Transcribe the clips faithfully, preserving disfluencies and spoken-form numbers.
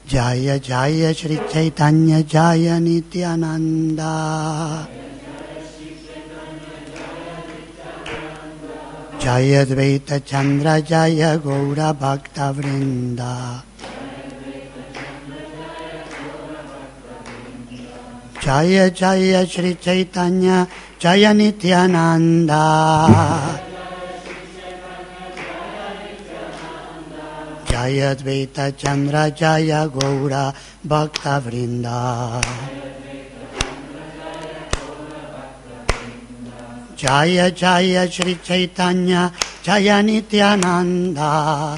Jaya Jaya Shri Chaitanya Jaya Nityananda. Jaya Dvaita Chandra Jaya Gaura Bhakta Vrinda. Jaya Jaya Shri Chaitanya Jaya Nityananda. Jaya Dvaita Chandra Jaya Gaura Bhakta Vrinda. Jaya Jaya Shri Chaitanya Jaya Nityananda.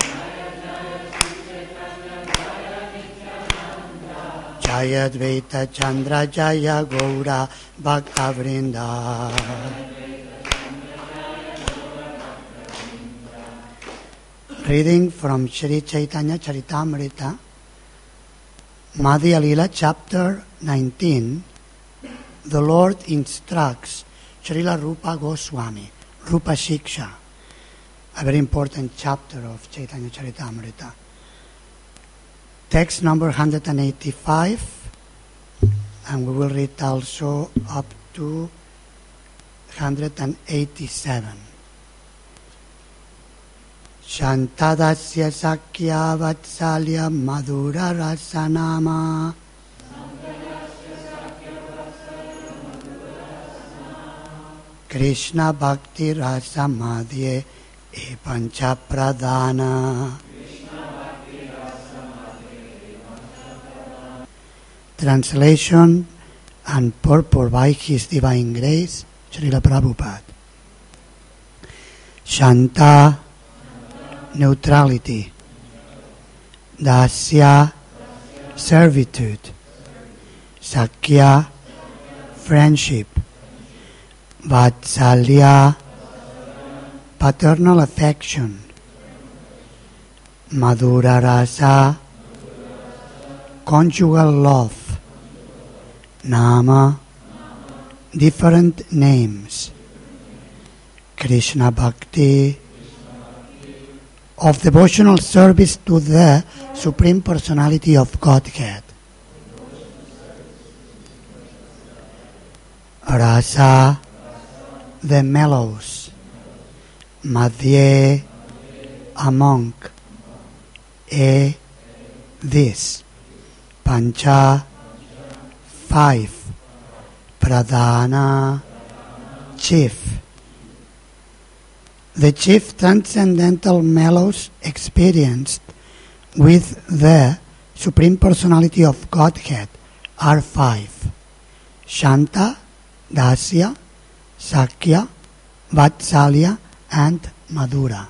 Jaya Dvaita Chandra Jaya Gaura Bhakta Vrinda. Reading from Shri Chaitanya Charitamrita, Madhya Lila, chapter nineteen. The Lord instructs Srila Rupa Goswami, Rupa Shiksha, a very important chapter of Chaitanya Charitamrita. Text number one hundred eighty-five, and we will read also up to one hundred eighty-seven. Shantadasya Sakya Vatsalya Madhura Rasanama. Krishna Bhakti Rasa Madhye E Pancha Pradhana. Translation and purport by His Divine Grace, Srila Prabhupada. Shanta, neutrality. Dasya, servitude. Sakya, friendship. Vatsalya, paternal affection. Madhura Rasa, conjugal love. Nama, different names. Krishna Bhakti, of devotional service to the Supreme Personality of Godhead. Rasa, the mellows. Madhye, among. E, this. Pancha, five. Pradhana, chief. The chief transcendental mellows experienced with the Supreme Personality of Godhead are five. Shanta, Dasya, Sakya, Vatsalya, and Madhura.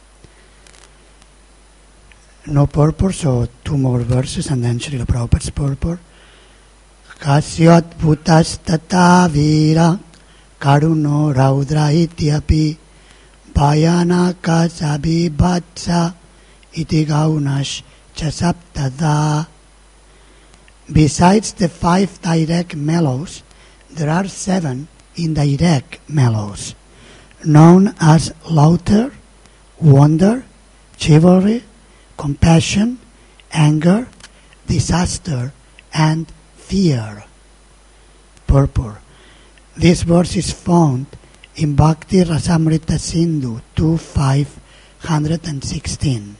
No purport, so two more verses and then Srila Prabhupada's purport. Kasyat bhutas tata vira karuno raudra ityapi Bhayanaka sabi bhatsa iti gaunash chasaptada. Besides the five direct mellows, there are seven indirect mellows, known as laughter, wonder, chivalry, compassion, anger, disaster, and fear. Purport. This verse is found in Bhakti Rasamrita Sindhu two five sixteen.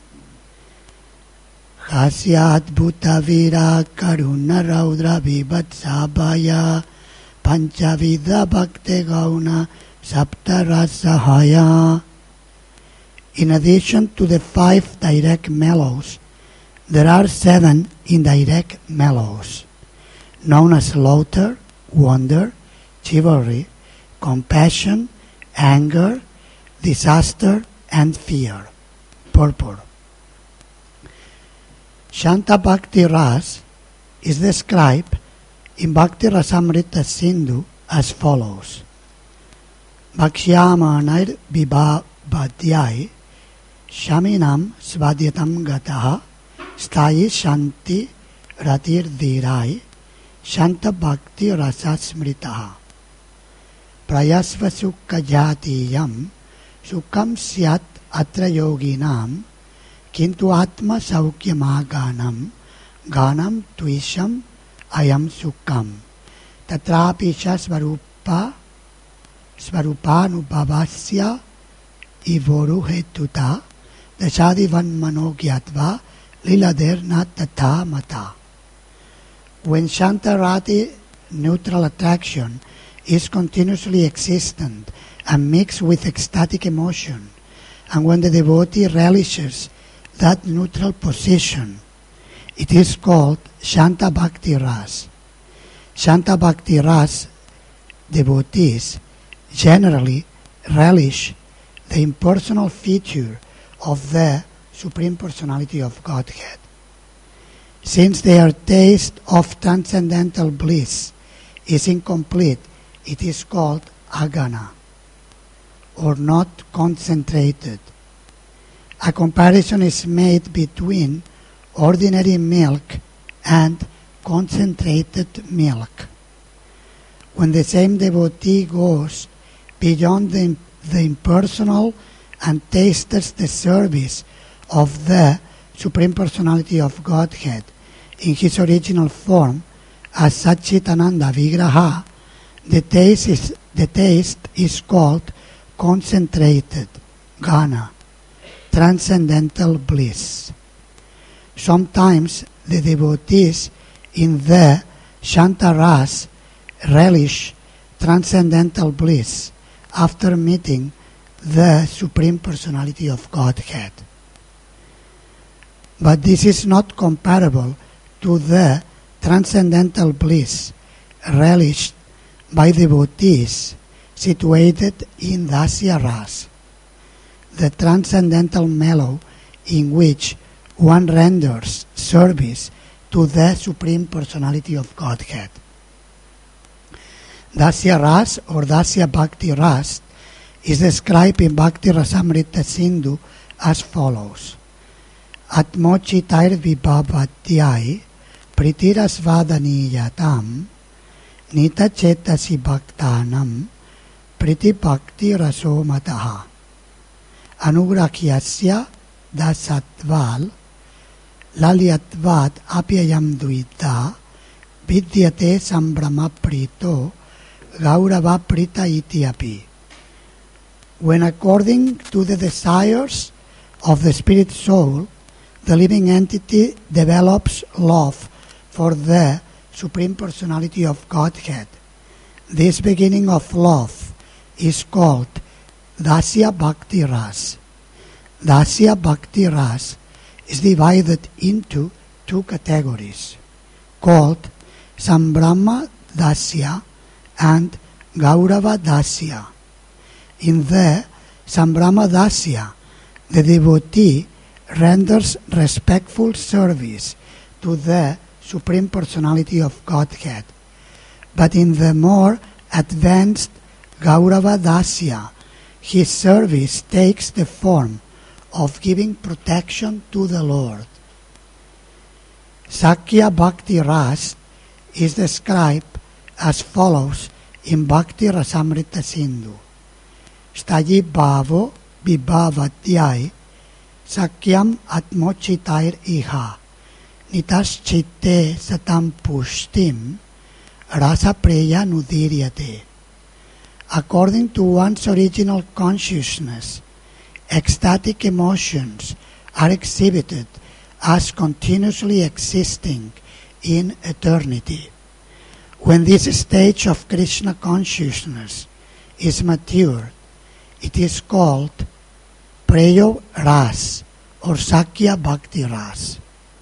Hasya adbhuta vira karuna raudra vibhatsabhaya panchavida bhakte gauna sapta rasahaya. In addition to the five direct mellows, there are seven indirect mellows, known as laughter, wonder, chivalry, compassion, anger, disaster, and fear. Purport. Shanta Bhakti Ras is described in Bhakti Rasamrita Sindhu as follows. Bhakshyamanair vibhavadhyai shaminam svadyatam gataha sthayi shanti ratir dhirai Shanta Bhakti Rasa Smritaha. Prayasva Sukha Jatiyam Sukham Syat Atra Yoginam Kintu Atma Saukyamaganam Ganam Tuisham Ayam Sukham Tatrapisha Svarupa Svarupanubhavasya Ivoruhetuta Dashadivan Manogyatva Lilader Natata Mata. When Shantarati, neutral attraction, is continuously existent and mixed with ecstatic emotion, and when the devotee relishes that neutral position, it is called Shanta Bhakti Ras. Shanta Bhakti Ras devotees generally relish the impersonal feature of the Supreme Personality of Godhead. Since their taste of transcendental bliss is incomplete, it is called agana, or not concentrated. A comparison is made between ordinary milk and concentrated milk. When the same devotee goes beyond the, the impersonal and tastes the service of the Supreme Personality of Godhead in his original form as Satchitananda Vigraha, the taste is, the taste is called concentrated, Gana, transcendental bliss. Sometimes the devotees in the Shantaras relish transcendental bliss after meeting the Supreme Personality of Godhead. But this is not comparable to the transcendental bliss relished by devotees situated in Dasya Ras, the transcendental mellow in which one renders service to the Supreme Personality of Godhead. Dasya Ras or Dasya Bhakti Ras is described in Bhakti Rasamrita Sindhu as follows. Atmochitair vibhavatyai pritirasvadaniyatam nita chetasi bhaktanam pritibhakti rasomataha anugrahyasya dasatval lalyatvad apyayam duita vidyate sambrama prito gaurava prita iti api. When according to the desires of the spirit soul, the living entity develops love for the Supreme Personality of Godhead, this beginning of love is called Dasya Bhakti Ras. Dasya Bhakti Ras is divided into two categories, called Sambrahma Dasya and Gaurava Dasya. In the Sambrahma Dasya, the devotee renders respectful service to the Supreme Personality of Godhead. But in the more advanced Gaurava Dasya, his service takes the form of giving protection to the Lord. Sakya Bhakti Ras is described as follows in Bhakti Rasamrita Sindhu. Stayi bhavo vibhavatyai sakyam atmochitair iha nitas chitte satam pushtim rasa preya nudiryate. According to one's original consciousness, ecstatic emotions are exhibited as continuously existing in eternity. When this stage of Krishna consciousness is mature, it is called Preyo Ras or Sakya Bhakti Ras.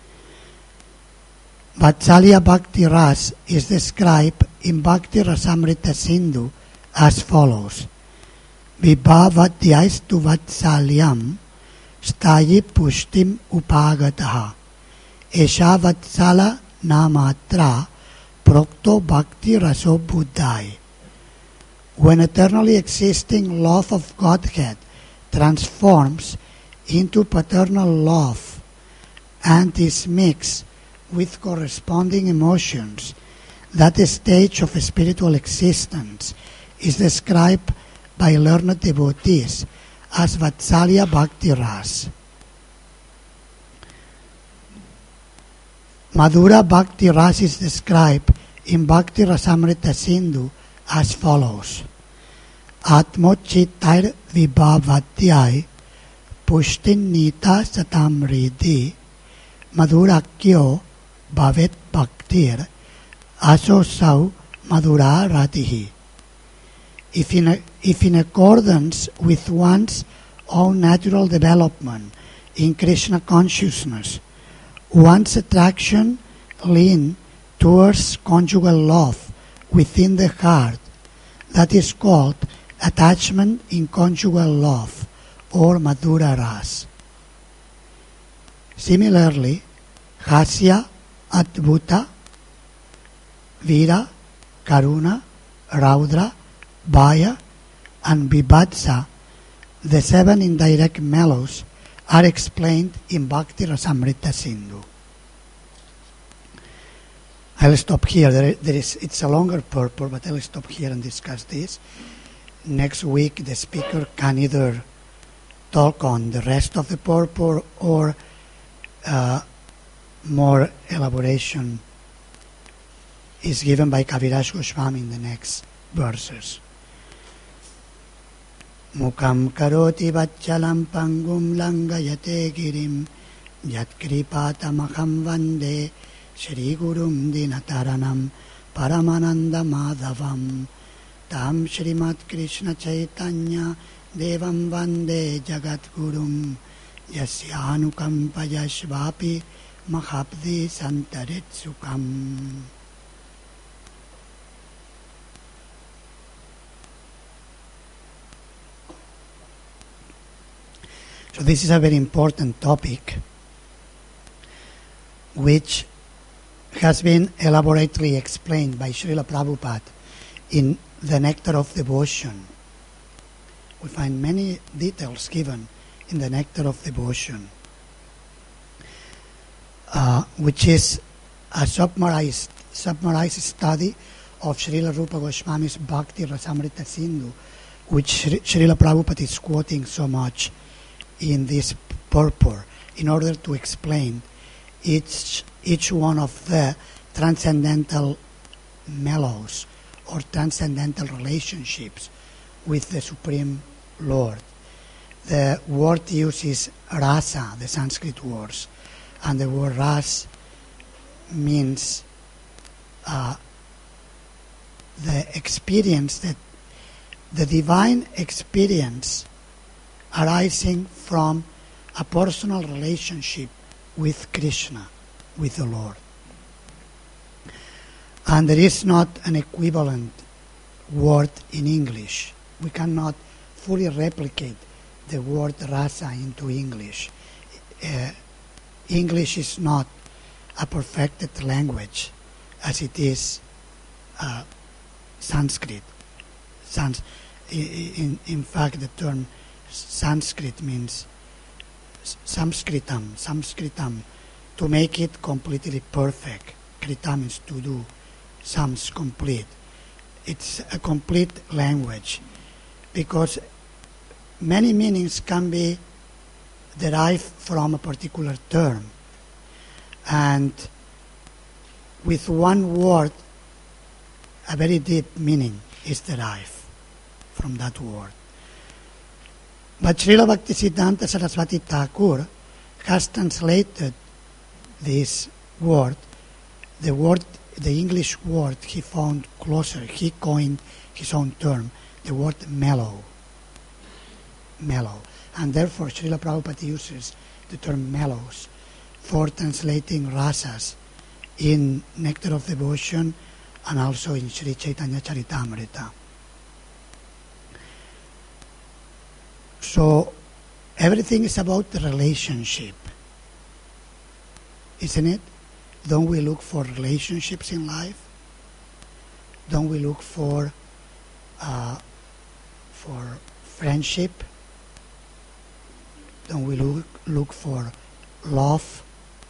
Vatsalya Bhakti Ras is described in Bhakti Rasamrita Sindhu as follows. Vibhavatyaistu vatsalyam stayi pushtim upagataha esha vatsala namatra prokto bhakti raso buddhai. When eternally existing love of Godhead transforms into paternal love and is mixed with corresponding emotions, that stage of spiritual existence is described by learned devotees as Vatsalya Bhakti Ras. Madhura Bhakti Ras is described in Bhakti Rasamrita Sindhu as follows. Atmochittair vibhavatyai pushtin nita satamridi madhurakyo bhavet bhaktir asosau madhura ratihi. If in, a, if in accordance with one's own natural development in Krishna consciousness, one's attraction lean towards conjugal love within the heart, that is called attachment in conjugal love or Madhura Ras. Similarly, Hasya, Adbhuta, Vira, Karuna, Raudra, Bhaya, and Bibhatsa, the seven indirect mellows, are explained in Bhakti Rasamrita Sindhu. I'll stop here. There, there is, it's a longer purport, but I'll stop here and discuss this. Next week, the speaker can either talk on the rest of the purport or uh, more elaboration is given by Kaviraj Goswami in the next verses. Mukam karoti vachalam pangum langayate girim yat kripatamaham vande Shri Gurum Dinataranam Paramananda Madhavam Tam Shrimat Krishna Chaitanya Devam Vande Jagat Gurum Yasyanukam Payashvapi Mahabdi Santaretsukam. So this is a very important topic which has been elaborately explained by Srila Prabhupada in the Nectar of Devotion. We find many details given in the Nectar of Devotion, uh, which is a summarized, summarized study of Srila Rupa Goswami's Bhakti Rasamrita Sindhu, which Srila Prabhupada is quoting so much in this purport in order to explain each each one of the transcendental mellows or transcendental relationships with the Supreme Lord. The word used is rasa, the Sanskrit words, and the word ras means uh, the experience, that the divine experience arising from a personal relationship with Krishna, with the Lord. And there is not an equivalent word in English. We cannot fully replicate the word rasa into English. Uh, English is not a perfected language as it is uh, Sanskrit. Sans- in, in fact, the term Sanskrit means Samskritam, Samskritam, to make it completely perfect. Krita means to do, Sams, complete. It's a complete language because many meanings can be derived from a particular term, and with one word a very deep meaning is derived from that word. But Srila Bhaktisiddhanta Saraswati Thakur has translated this word, the word, the English word he found closer. He coined his own term, the word mellow. Mellow. And therefore Srila Prabhupada uses the term mellows for translating rasas in Nectar of Devotion and also in Sri Chaitanya Charitamrita. So everything is about the relationship, isn't it? Don't we look for relationships in life? Don't we look for uh, for friendship? Don't we look look for love?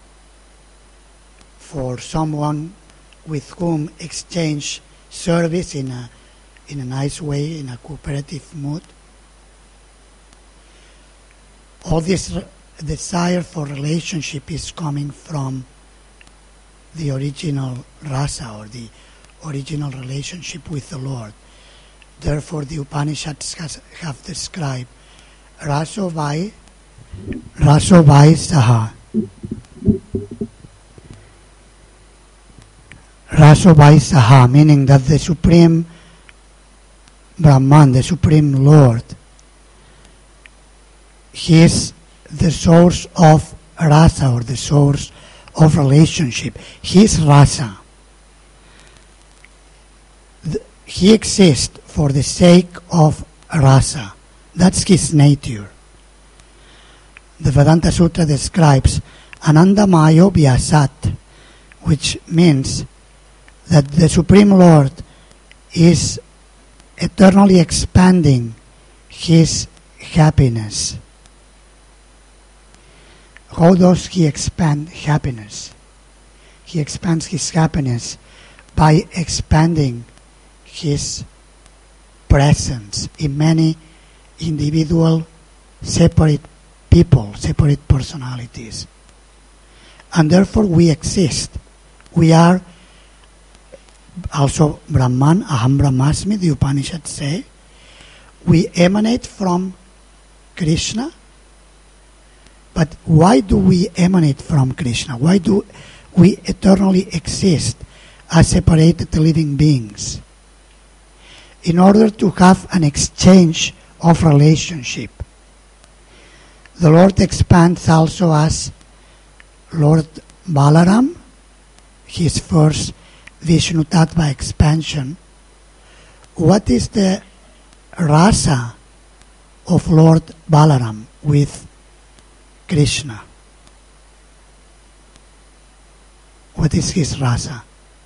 For someone with whom exchange service in a in a nice way, in a cooperative mood? All this re- desire for relationship is coming from the original rasa or the original relationship with the Lord. Therefore, the Upanishads has, have described Raso Vai, Raso Vai Saha. Raso Vai Saha, meaning that the Supreme Brahman, the Supreme Lord, He is the source of rasa or the source of relationship. He is rasa. The, he exists for the sake of rasa. That's his nature. The Vedanta Sutra describes Anandamayo Vyasat, which means that the Supreme Lord is eternally expanding His happiness. How does He expand happiness? He expands His happiness by expanding His presence in many individual, separate people, separate personalities. And therefore we exist. We are also Brahman, Aham Brahmasmi, the Upanishads say. We emanate from Krishna. But why do we emanate from Krishna? Why do we eternally exist as separated living beings? In order to have an exchange of relationship. The Lord expands also as Lord Balaram, his first Vishnu Tattva expansion. What is the rasa of Lord Balaram with Krishna? What is his rasa?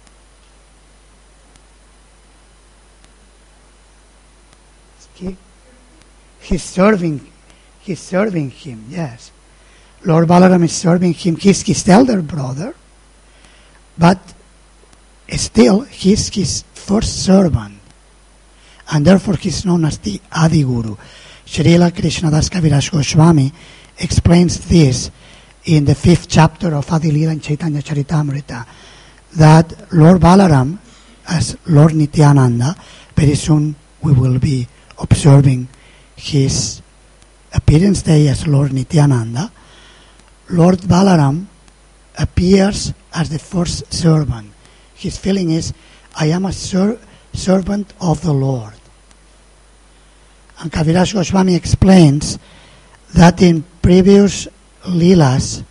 He, he's serving, he's serving him, yes. Lord Balaram is serving him. He's his elder brother, but still he's his first servant, and therefore he's known as the Adi Guru. Srila Krishnadas Kaviraj Goswami explains this in the fifth chapter of Adi Lila and Chaitanya Charitamrita, that Lord Balaram, as Lord Nityananda, very soon we will be observing his appearance day as Lord Nityananda. Lord Balaram appears as the first servant. His feeling is, I am a ser- servant of the Lord. And Kaviraj Goswami explains that in previous Leelas,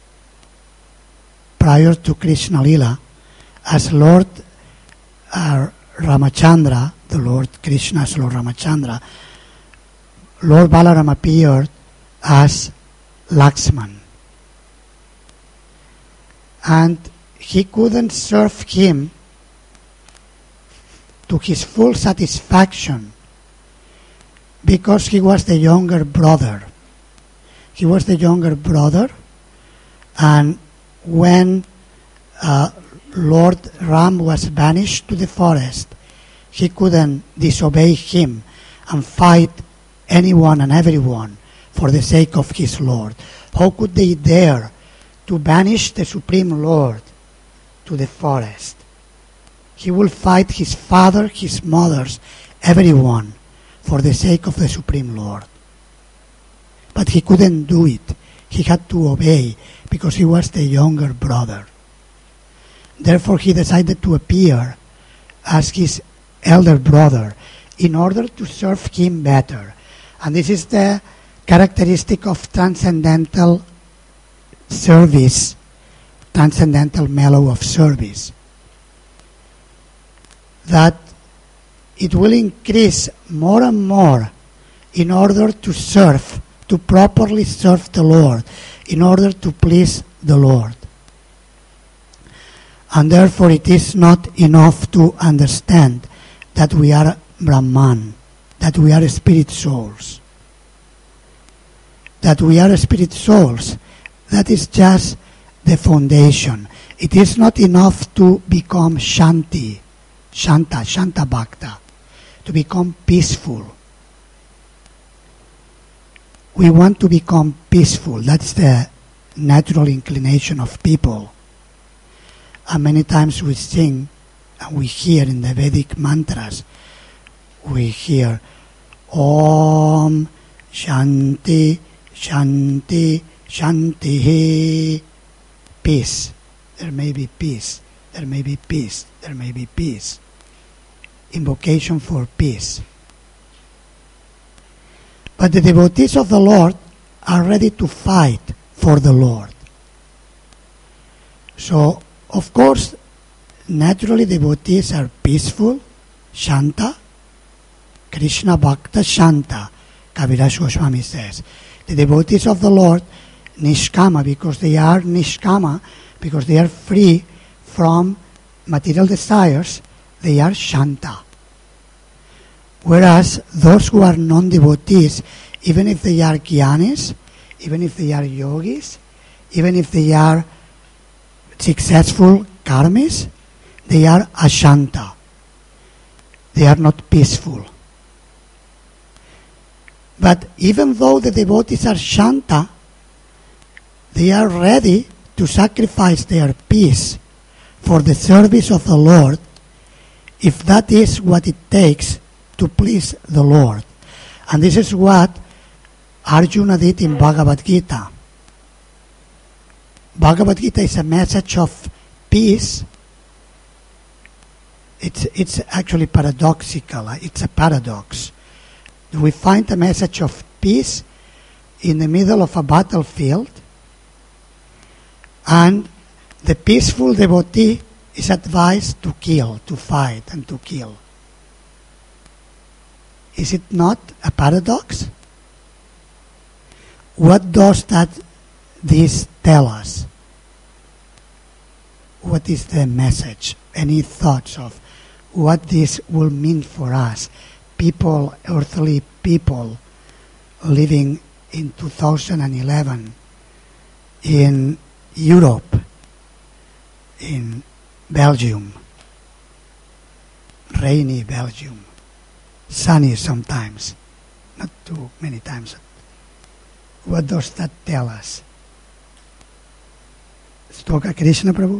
prior to Krishna Leela, as Lord uh, Ramachandra, the Lord Krishna as Lord Ramachandra, Lord Balaram appeared as Lakshman. And he couldn't serve him to his full satisfaction because he was the younger brother. He was the younger brother, and when uh, Lord Ram was banished to the forest, he couldn't disobey him and fight anyone and everyone for the sake of his Lord. How could they dare to banish the Supreme Lord to the forest? He will fight his father, his mothers, everyone for the sake of the Supreme Lord. But he couldn't do it. He had to obey because he was the younger brother. Therefore he decided to appear as his elder brother in order to serve him better. And this is the characteristic of transcendental service, transcendental mellow of service. That it will increase more and more in order to serve, to properly serve the Lord, in order to please the Lord. And therefore it is not enough to understand that we are Brahman, that we are spirit souls. That we are spirit souls, that is just the foundation. It is not enough to become Shanti, Shanta, Shanta Bhakta, to become peaceful. We want to become peaceful. That's the natural inclination of people. And many times we sing and we hear in the Vedic mantras, we hear Om Shanti Shanti Shanti, peace. There may be peace. There may be peace. There may be peace. Invocation for peace. But the devotees of the Lord are ready to fight for the Lord. So, of course, naturally devotees are peaceful, Shanta, Krishna Bhakta Shanta, Kaviraj Goswami says. The devotees of the Lord, Nishkama, because they are Nishkama, because they are free from material desires, they are Shanta. Whereas those who are non-devotees, even if they are Gyanis, even if they are yogis, even if they are successful karmis, they are Ashanta. They are not peaceful. But even though the devotees are Shanta, they are ready to sacrifice their peace for the service of the Lord, if that is what it takes to please the Lord. And this is what Arjuna did in Bhagavad Gita. Bhagavad Gita is a message of peace. It's, it's actually paradoxical. It's a paradox. We find a message of peace in the middle of a battlefield, and the peaceful devotee is advised to kill, to fight, and to kill. Is it not a paradox? What does that this tell us? What is the message? Any thoughts of what this will mean for us, people, earthly people, living in two thousand eleven in Europe, in Belgium, rainy Belgium, sunny sometimes, not too many times. What does that tell us? Stoka Krishna Prabhu?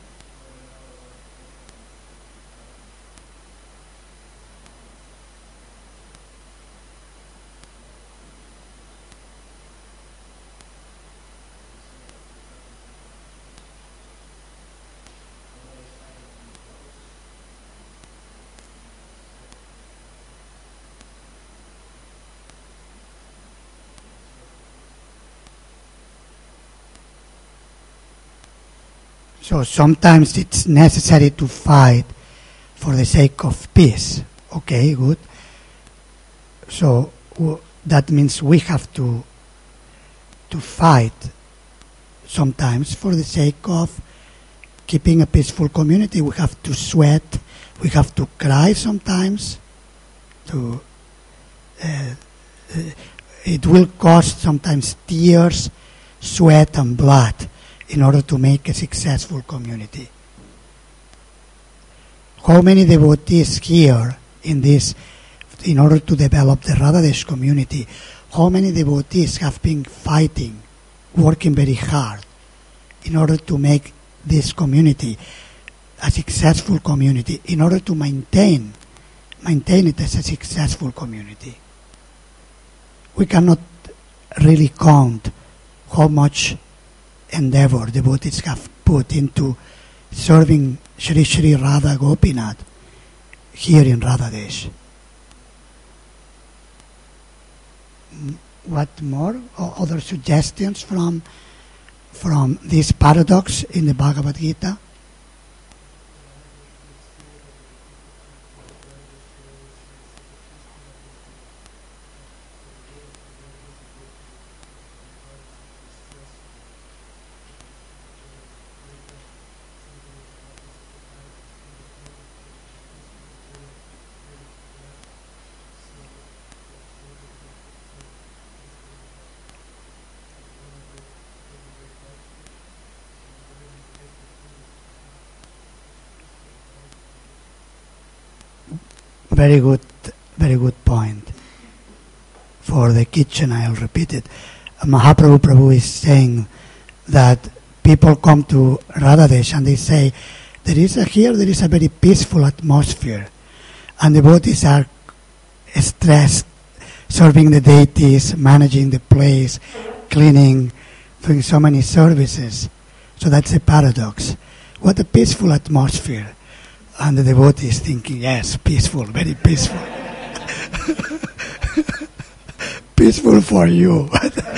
So sometimes it's necessary to fight for the sake of peace. Okay, good. So w- that means we have to to fight sometimes for the sake of keeping a peaceful community. We have to sweat. We have to cry sometimes. To uh, uh, it will cost sometimes tears, sweat, and blood in order to make a successful community. How many devotees here in this, in order to develop the Radhadesh community, how many devotees have been fighting, working very hard in order to make this community a successful community, in order to maintain, maintain it as a successful community? We cannot really count how much endeavor devotees have put into serving Shri Shri Radha Gopinath here in Radhadesh. What more? O- other suggestions from from this paradox in the Bhagavad Gita? Very good, very good point. For the kitchen, I'll repeat it. Mahaprabhu Prabhu is saying that people come to Radhadesh and they say, there is a, here there is a very peaceful atmosphere, and the devotees are stressed, serving the deities, managing the place, cleaning, doing so many services. So that's a paradox. What a peaceful atmosphere. And the devotee is thinking, yes, peaceful, very peaceful. Peaceful for you.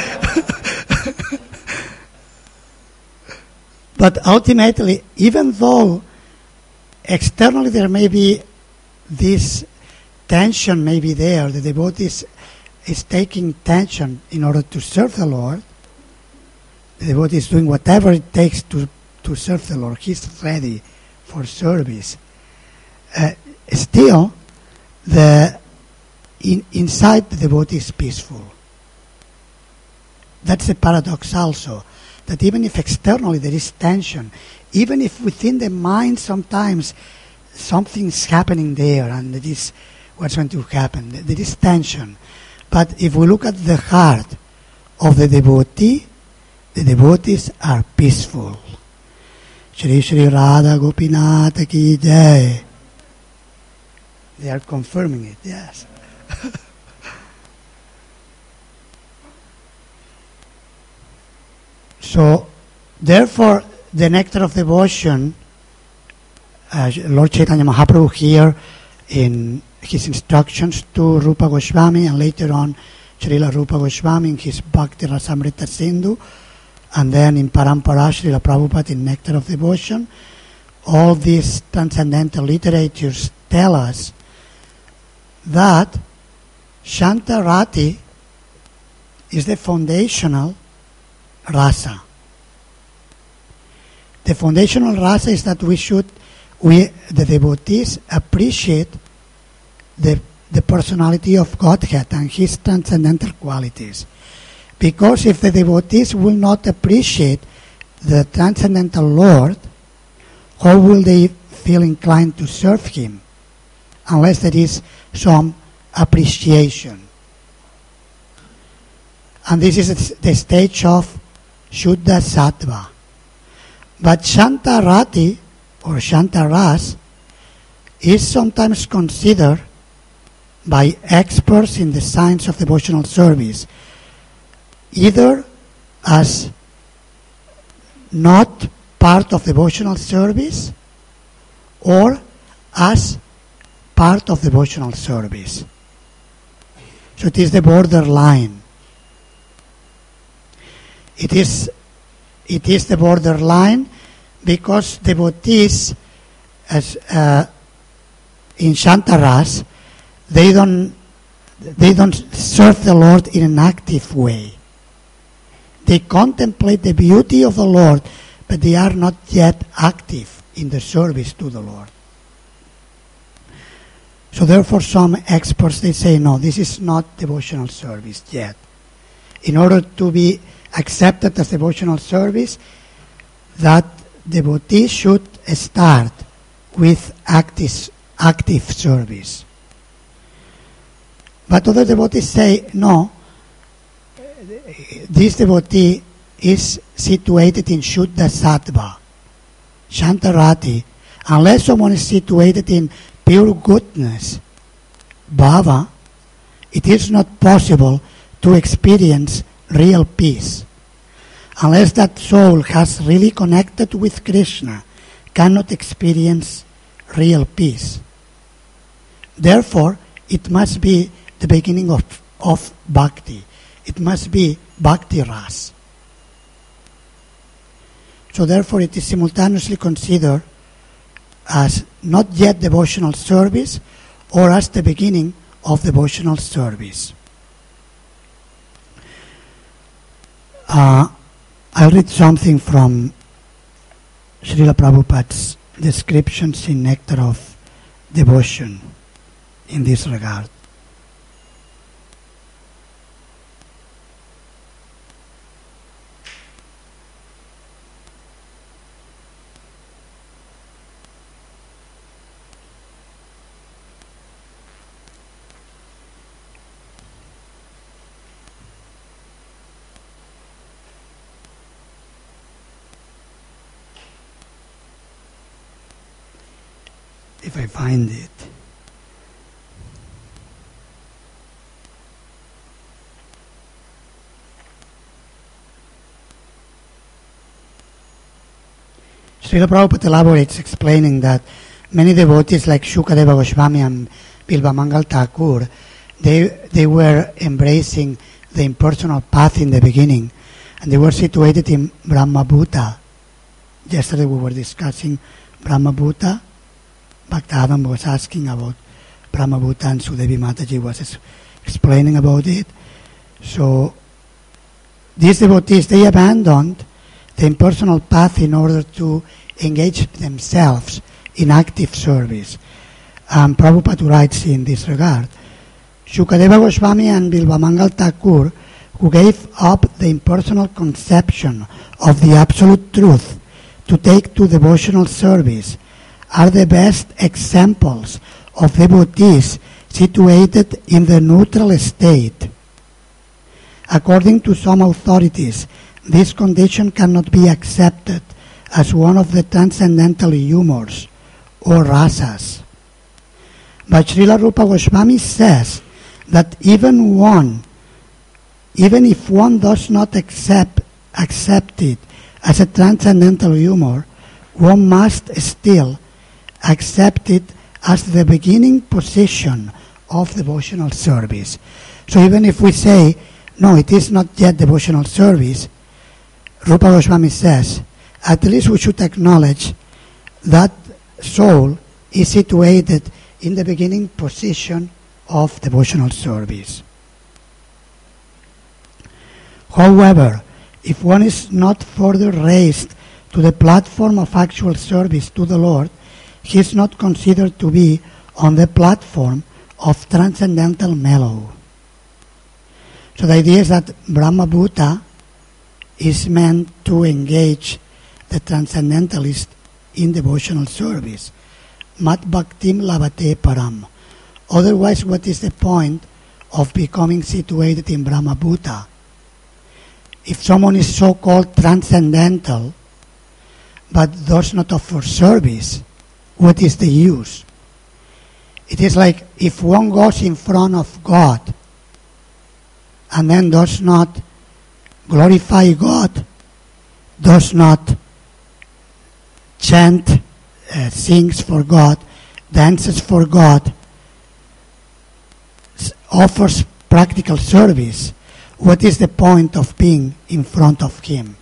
But ultimately, even though externally there may be this tension may be there, the devotee is, is taking tension in order to serve the Lord, the devotee is doing whatever it takes to, to serve the Lord. He's ready for service. Uh, still, the in, inside the devotee is peaceful. That's a paradox also, that even if externally there is tension, even if within the mind sometimes something's happening there and it is what's going to happen, there is tension. But if we look at the heart of the devotee, the devotees are peaceful. Shri Shri Radha Gopinath Ki Jai. They are confirming it, yes. So, therefore, the nectar of devotion, uh, Lord Chaitanya Mahaprabhu here in his instructions to Rupa Goswami, and later on Srila Rupa Goswami in his Bhakti Rasamrita Sindhu, and then in Parampara Srila Prabhupada in Nectar of Devotion, all these transcendental literatures tell us that Shantarati is the foundational rasa. The foundational rasa is that we should, we the devotees, appreciate the the personality of Godhead and His transcendental qualities. Because if the devotees will not appreciate the transcendental Lord, how will they feel inclined to serve Him? Unless there is some appreciation. And this is the stage of Shuddha Sattva. But Shantarati, or Shantaras, is sometimes considered by experts in the science of devotional service either as not part of devotional service or as part of devotional service. So it is the borderline. It is it is the borderline because devotees as uh, in Shantaras they don't they don't serve the Lord in an active way. They contemplate the beauty of the Lord, but they are not yet active in the service to the Lord. So therefore some experts, they say, no, this is not devotional service yet. In order to be accepted as devotional service, that devotee should start with active, active service. But other devotees say, no, this devotee is situated in Shuddha Sattva, Shantarati. Unless someone is situated in pure goodness, Bhava, it is not possible to experience real peace. Unless that soul has really connected with Krishna, cannot experience real peace. Therefore, it must be the beginning of, of bhakti. It must be bhakti ras. So therefore it is simultaneously considered as not yet devotional service or as the beginning of devotional service. Uh, I'll read something from Srila Prabhupada's descriptions in Nectar of Devotion in this regard. if I find it. Srila Prabhupada elaborates explaining that many devotees like Shukadeva Goswami and Bilvamangal Thakur, they, they were embracing the impersonal path in the beginning, and they were situated in Brahmabhuta. Yesterday we were discussing Brahmabhuta. Bhaktavan was asking about Brahmabhuta and Sudevi Mataji was explaining about it. So these devotees, they abandoned the impersonal path in order to engage themselves in active service. Um, Prabhupada writes in this regard, Shukadeva Goswami and Bilvamangal Thakur, who gave up the impersonal conception of the absolute truth to take to devotional service, are the best examples of devotees situated in the neutral state. According to some authorities, this condition cannot be accepted as one of the transcendental humors or rasas. But Srila Rupa Goswami says that even one, even if one does not accept, accept it as a transcendental humor, one must still accept it as the beginning position of devotional service. So even if we say, no, it is not yet devotional service, Rupa Goswami says, at least we should acknowledge that soul is situated in the beginning position of devotional service. However, if one is not further raised to the platform of actual service to the Lord, he is not considered to be on the platform of transcendental mellow. So the idea is that Brahmabhuta is meant to engage the transcendentalist in devotional service. Mat bhaktim lavate param. Otherwise, what is the point of becoming situated in Brahmabhuta? If someone is so-called transcendental, but does not offer service, what is the use? It is like if one goes in front of God and then does not glorify God, does not chant, uh, sings for God, dances for God, s- offers practical service, what is the point of being in front of Him?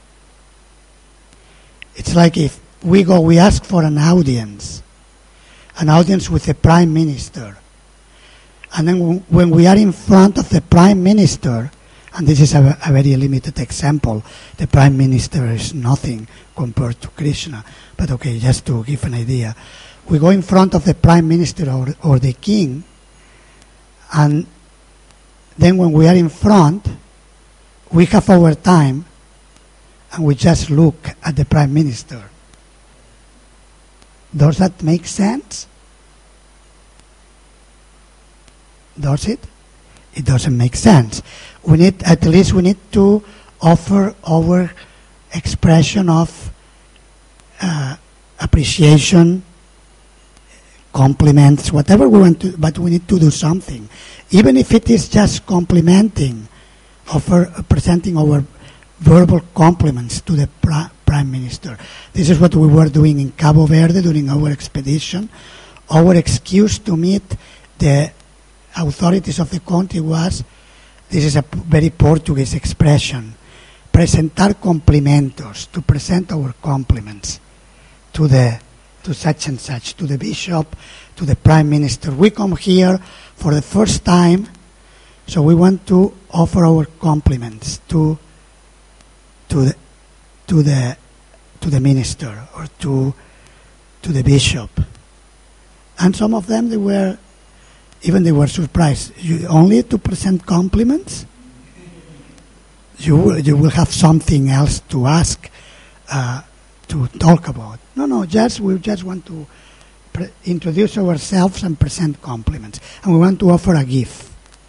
It's like if we go, we ask for an audience, an audience with the Prime Minister, and then w- when we are in front of the Prime Minister, and this is a, a very limited example, the Prime Minister is nothing compared to Krishna, but okay, just to give an idea, we go in front of the Prime Minister or, or the King, and then when we are in front, we have our time, and we just look at the Prime Minister. Does that make sense? Does it? It doesn't make sense. We need, at least we need to offer our expression of uh, appreciation, compliments, whatever we want to, but we need to do something. Even if it is just complimenting, offer, uh, presenting our verbal compliments to the pra- Prime Minister. This is what we were doing in Cabo Verde during our expedition. Our excuse to meet the authorities of the country was, this is a p- very Portuguese expression, presentar cumprimentos, to present our compliments to the to such and such, to the bishop, to the Prime Minister. We come here for the first time, so we want to offer our compliments to to the to the to the minister or to to the bishop. And some of them, they were even they were surprised. You, only to present compliments? You will, you will have something else to ask, uh, to talk about. No, no, just we just want to pre- introduce ourselves and present compliments. And we want to offer a gift.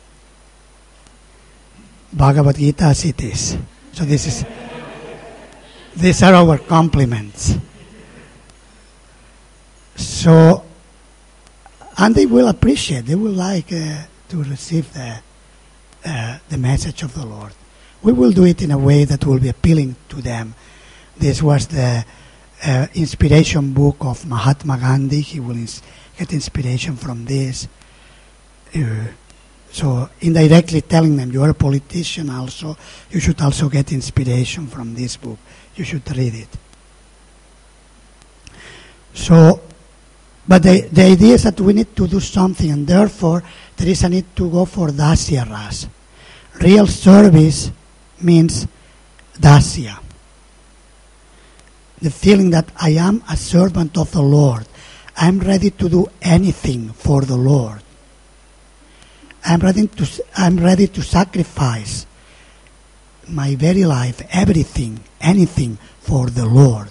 Bhagavad Gita as it is. So this is, these are our compliments. So And they will appreciate, they will like uh, to receive the, uh, the message of the Lord. We will do it in a way that will be appealing to them. This was the uh, inspiration book of Mahatma Gandhi. He will ins- get inspiration from this. Uh, so indirectly telling them, you are a politician also, you should also get inspiration from this book. You should read it. So, but the, the idea is that we need to do something, and therefore there is a need to go for Dasya Ras. Real service means Dasya. The feeling that I am a servant of the Lord. I am ready to do anything for the Lord. I'm ready to, I'm ready to sacrifice my very life, everything, anything for the Lord.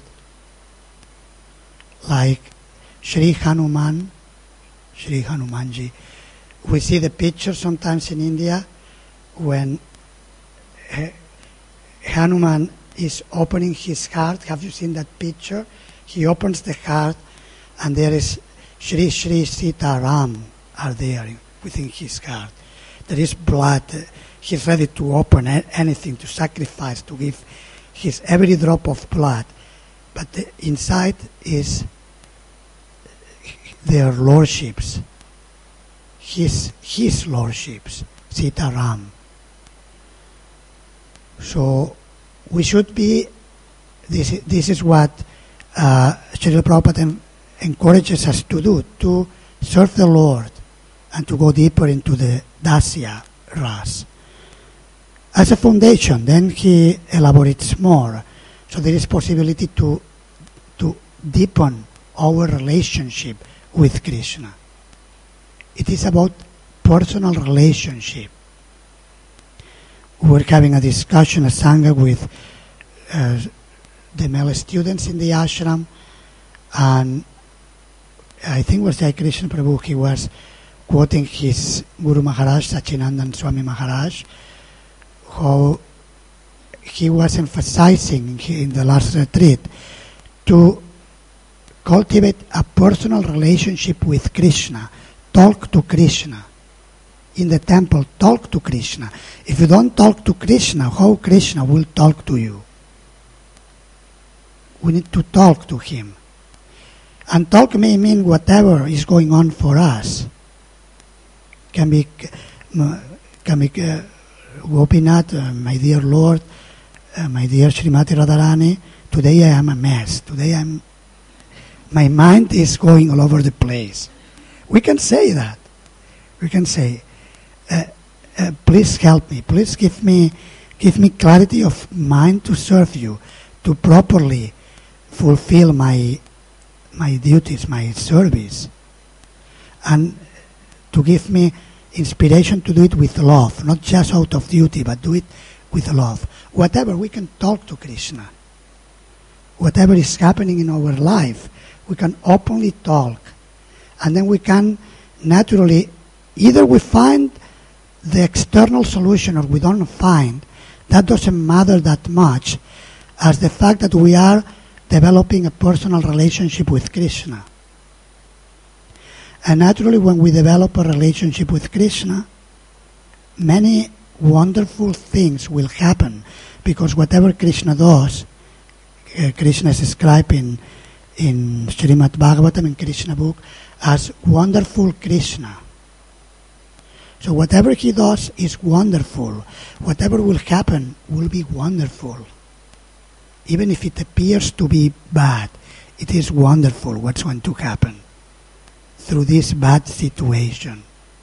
Like Sri Hanuman, Sri Hanumanji. We see the picture sometimes in India when Hanuman is opening his heart. Have you seen that picture? He opens the heart and there is Sri Sri Sita Ram are there within his heart. There is blood. He's ready to open anything, to sacrifice, to give his every drop of blood. But the inside is their lordships, his, his lordships, Sita Ram. So we should be, this, this is what uh, Srila Prabhupada encourages us to do, to serve the Lord and to go deeper into the Dasya Ras. As a foundation, then he elaborates more. So there is possibility to, to deepen our relationship with Krishna. It is about personal relationship. We were having a discussion, a sangha with uh, the male students in the ashram, and I think it was Jai Krishna Prabhu. He was quoting his Guru Maharaj, Sachinandan Swami Maharaj, how he was emphasizing in the last retreat to cultivate a personal relationship with Krishna. Talk to Krishna. In the temple, talk to Krishna. If you don't talk to Krishna, how Krishna will talk to you? We need to talk to him. And talk may mean whatever is going on for us. Can be, can be uh, Gopinath, uh, my dear Lord, uh, my dear Srimati Radharani, today I am a mess. Today I'm, my mind is going all over the place. We can say that. We can say, uh, uh, please help me. Please give me, give me clarity of mind to serve you, to properly fulfill my, my duties, my service, and to give me inspiration to do it with love, not just out of duty, but do it with love. Whatever, we can talk to Krishna. Whatever is happening in our life, we can openly talk. And then we can naturally, either we find the external solution or we don't find. That doesn't matter that much as the fact that we are developing a personal relationship with Krishna. And naturally, when we develop a relationship with Krishna, many wonderful things will happen, because whatever Krishna does, uh, Krishna is described in, in Srimad Bhagavatam, in Krishna book, as wonderful Krishna. So whatever he does is wonderful. Whatever will happen will be wonderful. Even if it appears to be bad, it is wonderful what's going to happen through this bad situation.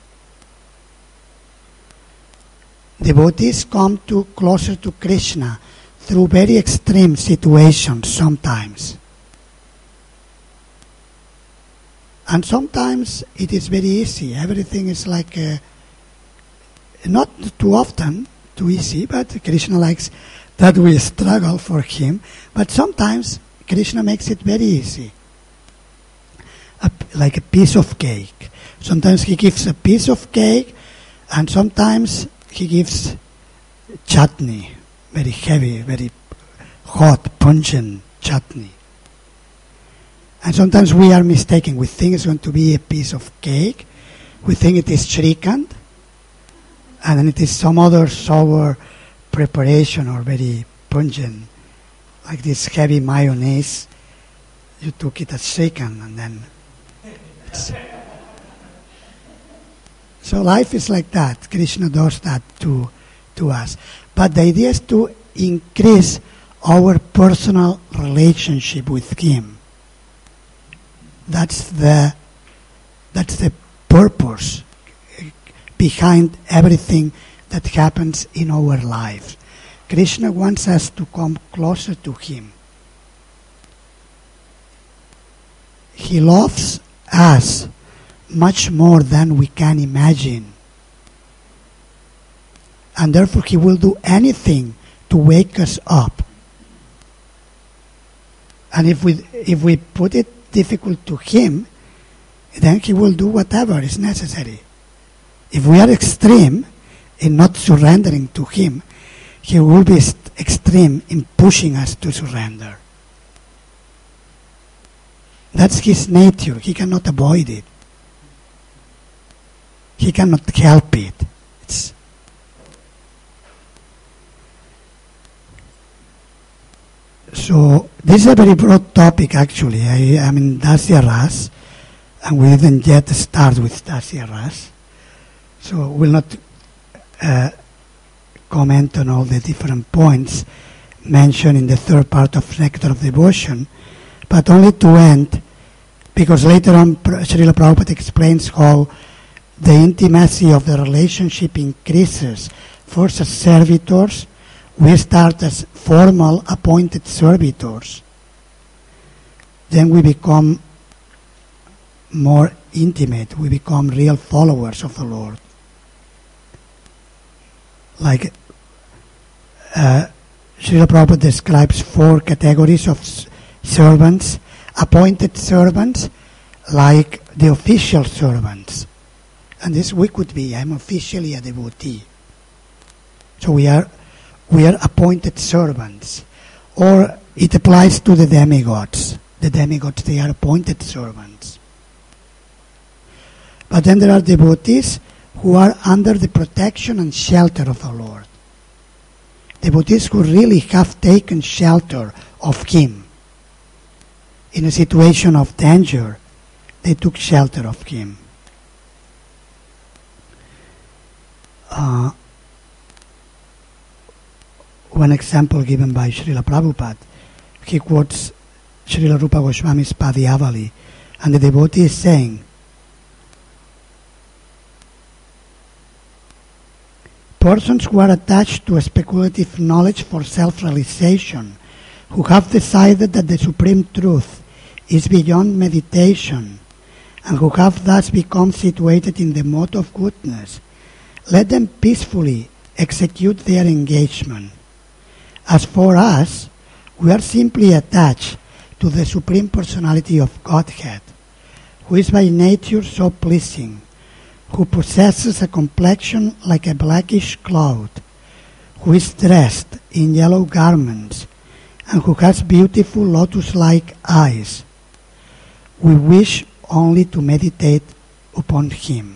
Devotees come to closer to Krishna through very extreme situations sometimes. And sometimes it is very easy. Everything is like, a, not too often, too easy, but Krishna likes that we struggle for him. But sometimes Krishna makes it very easy. A, like a piece of cake. Sometimes he gives a piece of cake, and sometimes he gives chutney, very heavy, very hot, pungent chutney. And sometimes we are mistaken. We think it's going to be a piece of cake. We think it is shrikant. And then it is some other sour preparation or very pungent, like this heavy mayonnaise. You took it as shrikant and then... It's so life is like that. Krishna does that to, to us. But the idea is to increase our personal relationship with Him. That's the, that's the purpose behind everything that happens in our lives. Krishna wants us to come closer to Him. He loves us much more than we can imagine. And therefore He will do anything to wake us up. And if we if we put it difficult to Him, then He will do whatever is necessary. If we are extreme in not surrendering to Him, He will be st- extreme in pushing us to surrender. That's His nature. He cannot avoid it. He cannot help it. It's so this is a very broad topic, actually. I, I mean, Dasya Ras, and we didn't yet start with Dasya Ras. So we'll not uh, comment on all the different points mentioned in the third part of Nectar of Devotion, but only to end, because later on Srila Prabhupada explains how the intimacy of the relationship increases. First as servitors, we start as formal appointed servitors. Then we become more intimate, we become real followers of the Lord. Like uh, Srila Prabhupada describes four categories of s- servants. Appointed servants, like the official servants. And this we could be. I'm officially a devotee. So we are we are appointed servants. Or it applies to the demigods. The demigods, they are appointed servants. But then there are devotees who are under the protection and shelter of the Lord. Devotees who really have taken shelter of Him. In a situation of danger, they took shelter of Him. Uh, one example given by Srila Prabhupada, he quotes Srila Rupa Goswami's Padyavali, and the devotee is saying, persons who are attached to a speculative knowledge for self-realization, who have decided that the Supreme Truth is beyond meditation, and who have thus become situated in the mode of goodness, let them peacefully execute their engagement. As for us, we are simply attached to the Supreme Personality of Godhead, who is by nature so pleasing, who possesses a complexion like a blackish cloud, who is dressed in yellow garments, and who has beautiful lotus-like eyes. We wish only to meditate upon Him.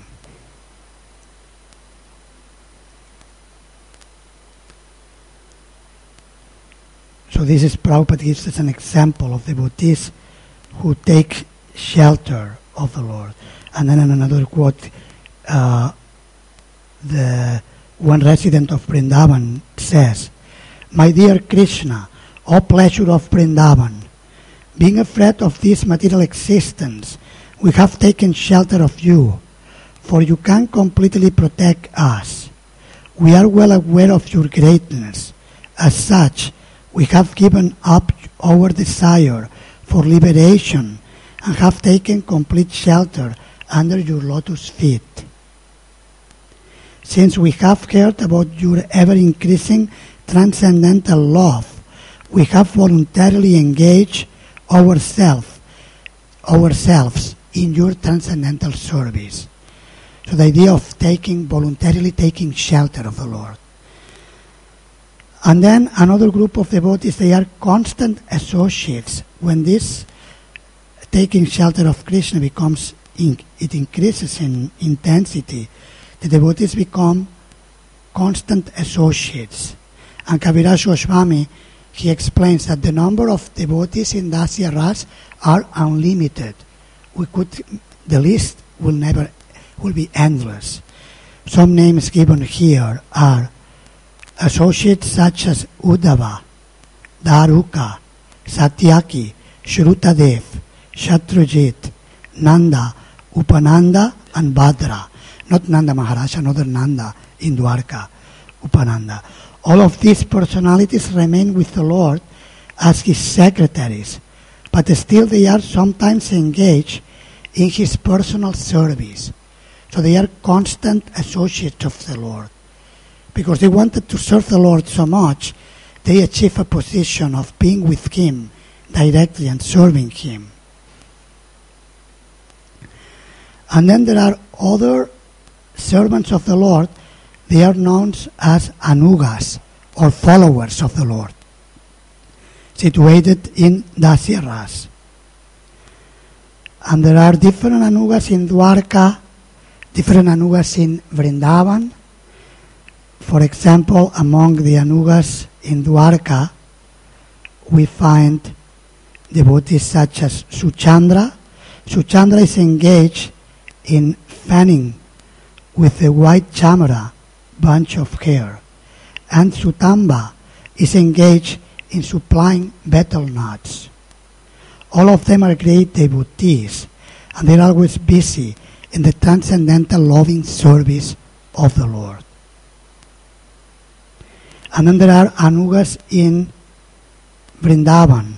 So this is Prabhupada gives us an example of devotees who take shelter of the Lord. And then in another quote, uh, the one resident of Vrindavan says, "My dear Krishna, O pleasure of Vrindavan, being afraid of this material existence, we have taken shelter of you, for you can completely protect us. We are well aware of your greatness. As such, we have given up our desire for liberation and have taken complete shelter under your lotus feet. Since we have heard about your ever-increasing transcendental love, we have voluntarily engaged ourselves ourselves in your transcendental service." So the idea of taking, voluntarily taking shelter of the Lord. And then another group of devotees, they are constant associates. When this taking shelter of Krishna becomes, in, it increases in intensity. The devotees become constant associates. And Kaviraj Goswami, he explains that the number of devotees in Dasya Ras are unlimited. We could, the list will never, will be endless. Some names given here are associates such as Uddhava, Daruka, Satyaki, Shrutadev, Shatrujit, Nanda, Upananda, and Bhadra. Not Nanda Maharaj, another Nanda in Dwarka, Upananda. All of these personalities remain with the Lord as his secretaries, but still they are sometimes engaged in his personal service. So they are constant associates of the Lord. Because they wanted to serve the Lord so much, they achieve a position of being with him directly and serving him. And then there are other servants of the Lord. They are known as anugas, or followers of the Lord, situated in Dasya Ras. And there are different anugas in Dwarka, different anugas in Vrindavan. For example, among the anugas in Dwarka, we find devotees such as Suchandra. Suchandra is engaged in fanning with a white chamara bunch of hair. And Sutamba is engaged in supplying betel nuts. All of them are great devotees, and they're always busy in the transcendental loving service of the Lord. And then there are anugas in Vrindavan.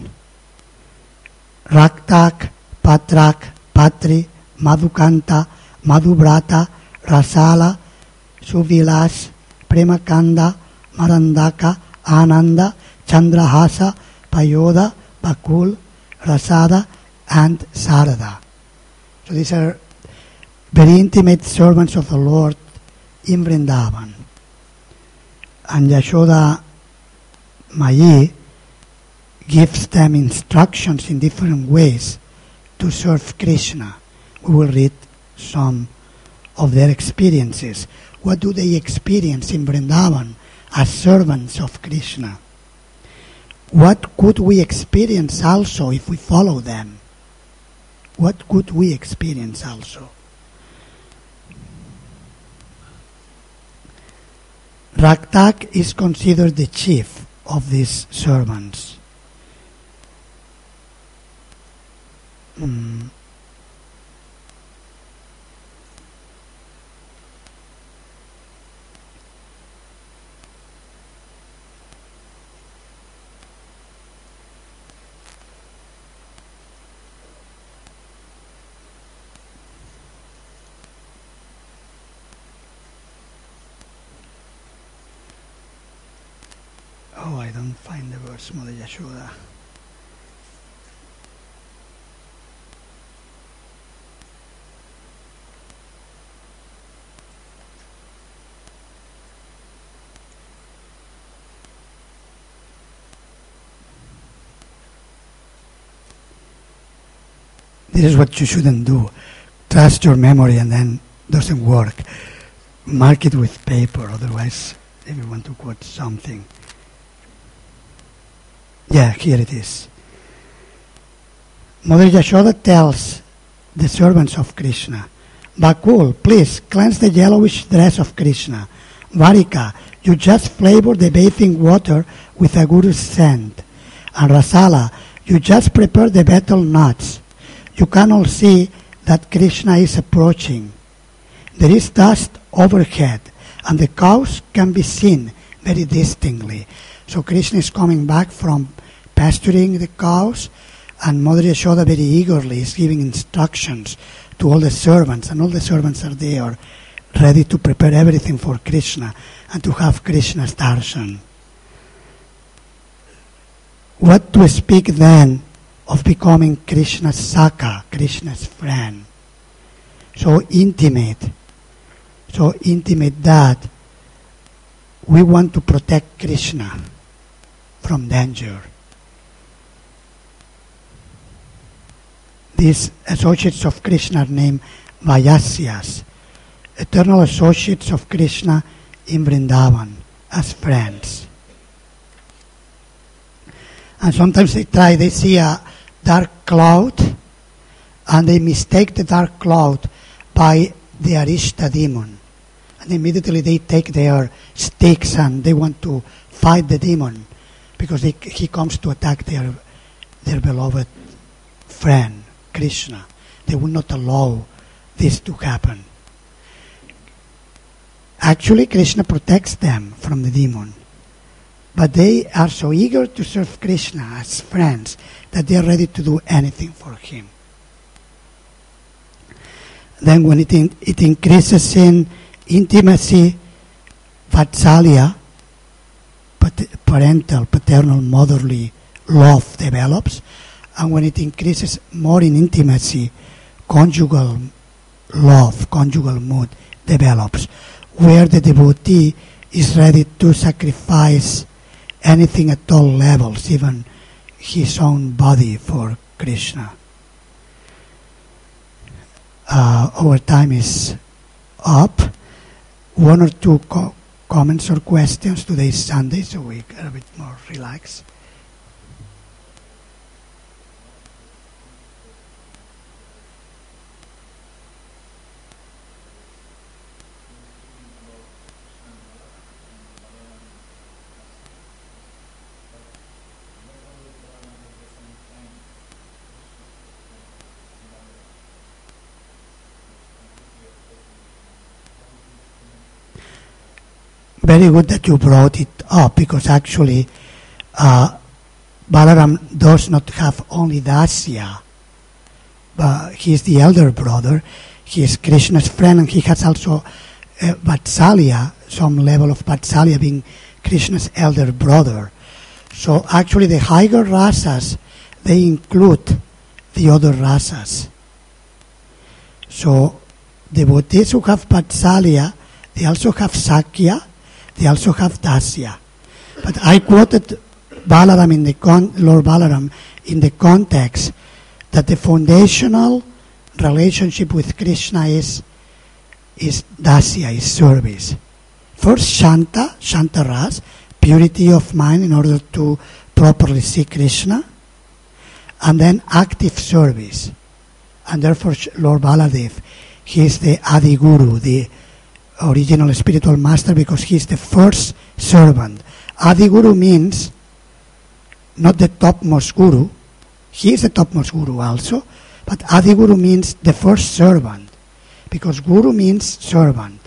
Raktak, Patrak, Patri, Madhukanta, Madhubrata, Rasala, Suvilas, Premakanda, Marandaka, Ananda, Chandrahasa, Payoda, Bakul, Rasada, and Sarada. So these are very intimate servants of the Lord in Vrindavan. And Yashoda Mayi gives them instructions in different ways to serve Krishna. We will read some of their experiences. What do they experience in Vrindavan as servants of Krishna? What could we experience also if we follow them? What could we experience also? Raktak is considered the chief of these servants. Mm. Oh, I don't find the verse, Mother Yashoda. This is what you shouldn't do. Trust your memory and then doesn't work. Mark it with paper, otherwise if you want to quote something. Yeah, here it is. Mother Yashoda tells the servants of Krishna, Bakul, please cleanse the yellowish dress of Krishna. Varika, you just flavor the bathing water with a guru's scent. And Rasala, you just prepare the betel nuts. You can all see that Krishna is approaching. There is dust overhead, and the cows can be seen very distinctly. So Krishna is coming back from pasturing the cows, and Mother Yashoda very eagerly is giving instructions to all the servants, and all the servants are there ready to prepare everything for Krishna and to have Krishna's darshan. What to speak then of becoming Krishna's Saka, Krishna's friend? So intimate, so intimate that we want to protect Krishna from danger. these associates of Krishna are named Vayasyas, eternal associates of Krishna in Vrindavan as friends. And sometimes they try, they see a dark cloud and they mistake the dark cloud by the Arishta demon. And immediately they take their sticks and they want to fight the demon because they, he comes to attack their, their beloved friend, Krishna. They will not allow this to happen. Actually, Krishna protects them from the demon. But they are so eager to serve Krishna as friends that they are ready to do anything for him. Then when it, in, it increases in intimacy, vatsalya, parental, paternal, motherly love develops. And when it increases more in intimacy, conjugal love, conjugal mood develops, where the devotee is ready to sacrifice anything at all levels, even his own body, for Krishna. Uh, our time is up. One or two co- comments or questions. Today is Sunday, so we are a bit more relaxed. Very good that you brought it up, because actually uh, Balaram does not have only Dasya, but he is the elder brother, he is Krishna's friend, and he has also uh, Vatsalya, some level of Vatsalya, being Krishna's elder brother. So actually the higher rasas, they include the other rasas. So devotees who have Vatsalya, they also have Sakya, they also have Dasya. But I quoted Balaram in the con- Lord Balaram in the context that the foundational relationship with Krishna is is Dasya, is service. First Shanta, Shanta Ras, purity of mind in order to properly see Krishna, and then active service. And therefore Lord Baladev, he is the Adi Guru, the original spiritual master, because he is the first servant. Adi Guru means not the topmost guru. He is the topmost guru also, but Adi Guru means the first servant, because guru means servant.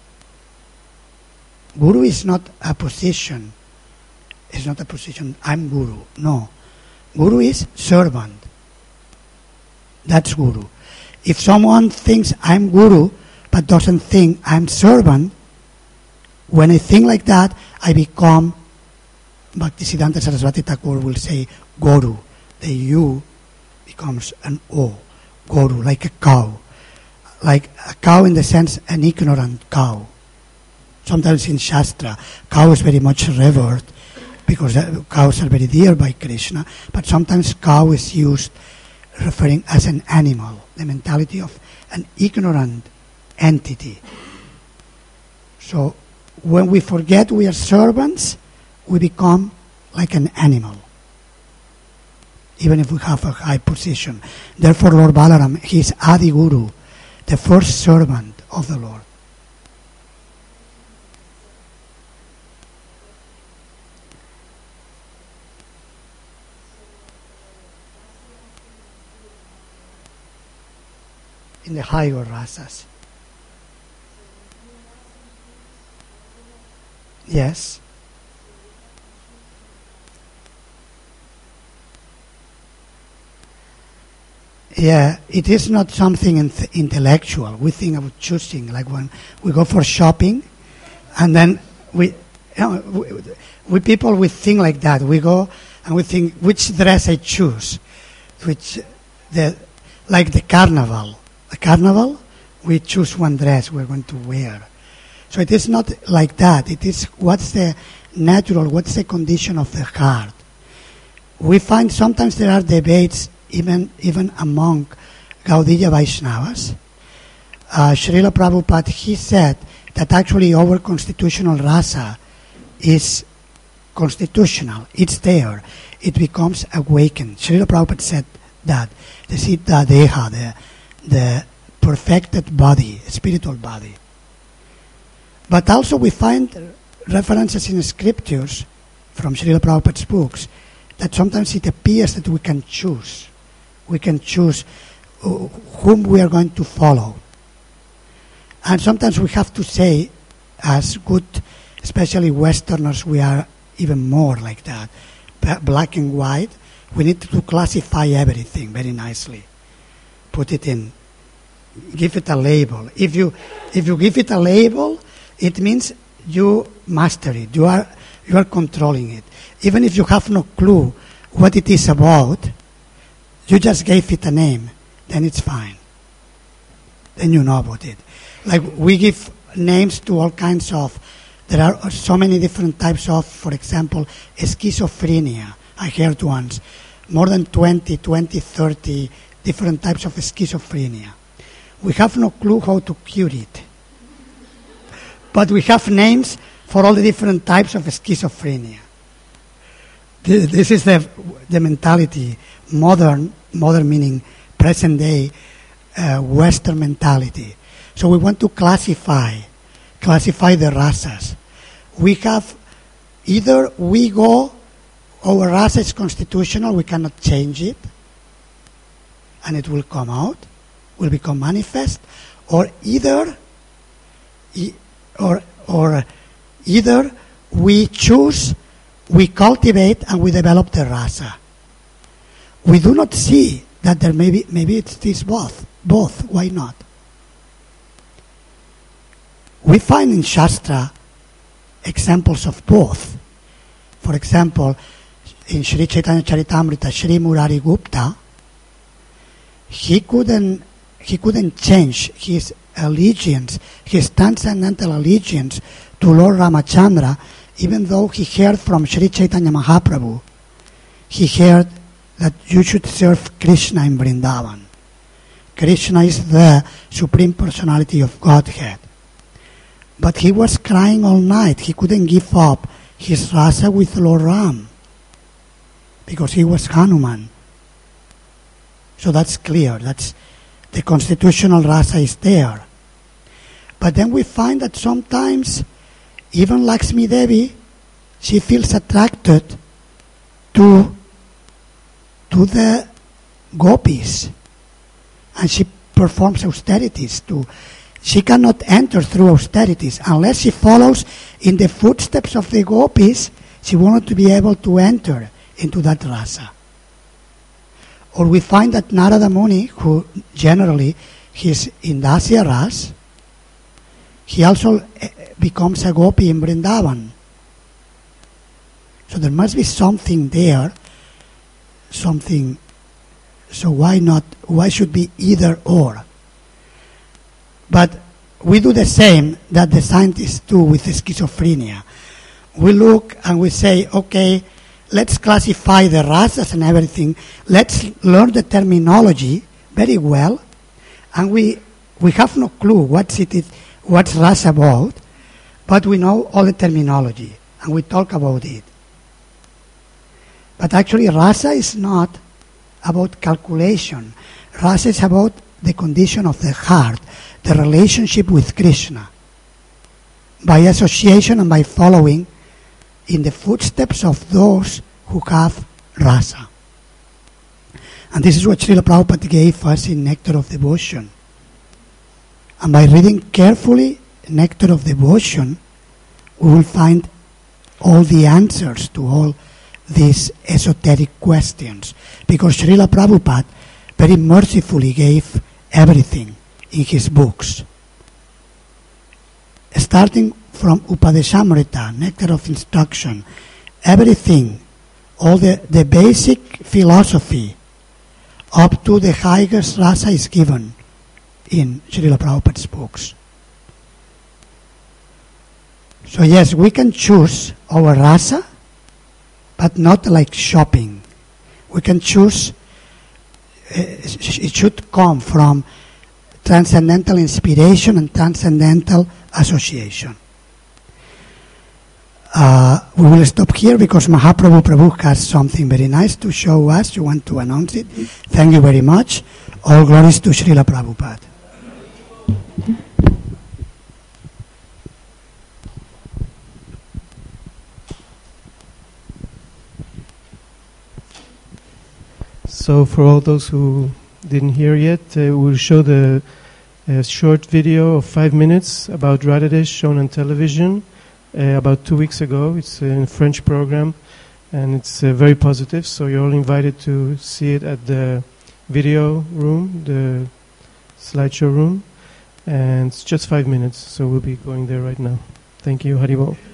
Guru is not a position. It's not a position, I'm guru. No. Guru is servant. That's guru. If someone thinks I'm guru but doesn't think I'm servant, when I think like that, I become, Bhaktisiddhanta Saraswati Thakur will say, Guru. The U becomes an O. Guru, like a cow. Like a cow in the sense, an ignorant cow. Sometimes in Shastra, cow is very much revered because cows are very dear by Krishna, but sometimes cow is used referring as an animal, the mentality of an ignorant entity. So when we forget we are servants, we become like an animal, even if we have a high position. Therefore Lord Balaram, he is Adi Guru, the first servant of the Lord. In the higher rasas. Yes. Yeah, it is not something intellectual. We think about choosing, like when we go for shopping, and then we, you know, we, we people, we think like that. We go and we think which dress I choose, which the like the carnival. The carnival, we choose one dress we're going to wear. So it is not like that. It is what's the natural, what's the condition of the heart. We find sometimes there are debates even, even among Gaudiya Vaishnavas. Uh, Srila Prabhupada, he said that actually our constitutional rasa is constitutional. It's there. It becomes awakened. Srila Prabhupada said that. The Siddha Deha, the, the perfected body, spiritual body. But also we find references in the scriptures from Srila Prabhupada's books that sometimes it appears that we can choose. We can choose whom we are going to follow. And sometimes we have to say, as good, especially Westerners, we are even more like that. Black and white, we need to classify everything very nicely. Put it in, give it a label. If you if you give it a label, it means you master it. You are you are controlling it. Even if you have no clue what it is about, you just gave it a name, then it's fine. Then you know about it. Like we give names to all kinds of, there are so many different types of, for example, schizophrenia. I heard once, more than twenty, twenty, thirty different types of schizophrenia. We have no clue how to cure it. But we have names for all the different types of schizophrenia. This is the, the mentality, modern, modern meaning present day, uh, Western mentality. So we want to classify, classify the rasas. We have, either we go, our rasa is constitutional, we cannot change it, and it will come out, will become manifest, or either, or, or either we choose, we cultivate, and we develop the rasa. We do not see that there may be, maybe it's this both, both, why not? We find in Shastra examples of both. For example, in Sri Chaitanya Charitamrita, Sri Murari Gupta, he couldn't, he couldn't change his allegiance, his transcendental allegiance to Lord Ramachandra, even though he heard from Sri Chaitanya Mahaprabhu, he heard that you should serve Krishna in Vrindavan. Krishna is the Supreme Personality of Godhead. But he was crying all night. He couldn't give up his rasa with Lord Ram because he was Hanuman. So that's clear. That's the constitutional rasa is there. But then we find that sometimes even Lakshmi Devi, she feels attracted to, to the gopis. And she performs austerities to. She cannot enter through austerities unless she follows in the footsteps of the gopis. She wanted to be able to enter into that rasa. Or we find that Narada Muni, who generally he's in Dasya Ras, he also becomes a gopi in Vrindavan. So there must be something there, something. So why not? Why should be either or? But we do the same that the scientists do with the schizophrenia. We look and we say, okay, let's classify the rasas and everything. Let's learn the terminology very well. And we we have no clue what's it is, what's rasa about, but we know all the terminology and we talk about it. But actually rasa is not about calculation. Rasa is about the condition of the heart, the relationship with Krishna, by association and by following in the footsteps of those who have rasa. And this is what Srila Prabhupada gave us in Nectar of Devotion. And by reading carefully Nectar of Devotion, we will find all the answers to all these esoteric questions. Because Srila Prabhupada very mercifully gave everything in his books. Starting from Upadeshamrita, Nectar of Instruction, everything, all the, the basic philosophy up to the highest rasa is given in Srila Prabhupada's books. So yes, we can choose our rasa, but not like shopping. We can choose it should come from transcendental inspiration and transcendental association. Uh, we will stop here because Mahaprabhu Prabhu has something very nice to show us. You want to announce it? Thank you very much. All glories to Srila Prabhupada. So for all those who didn't hear yet, uh, we'll show the uh, short video of five minutes about Radhadesh shown on television uh, about two weeks ago. It's a French program and it's uh, very positive, so you're all invited to see it at the video room, the slideshow room, and it's just five minutes, so we'll be going there right now. Thank you, Haribol.